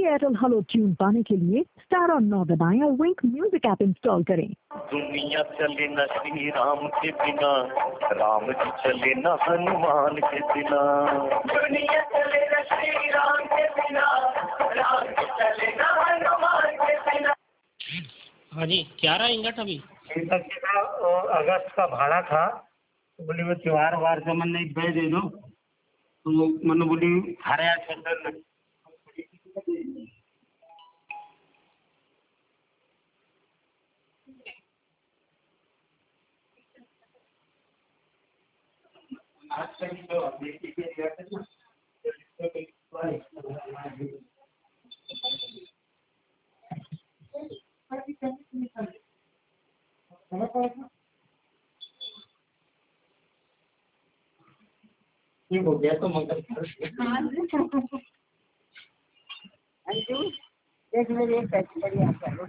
Airtel hello tune पाने के लिए स्टार और 9 दबाएं और विंक म्यूजिक ऐप इंस्टॉल करें। दुनिया चले न श्री राम के बिना, राम जी चले न हनुमान के बिना। दुनिया चले न श्री राम के बिना, राम जी चले न हनुमान के बिना। हाँ जी, क्या रहा इंगट अभी? अगस्त का भाड़ा था, तो बोली वो त्योहार वार से मन नहीं दे दो, तो मन बोली थारे यहाँ छोड़ ठीक हो गया तो मगर अंजू एक मेरी एक करिया करो।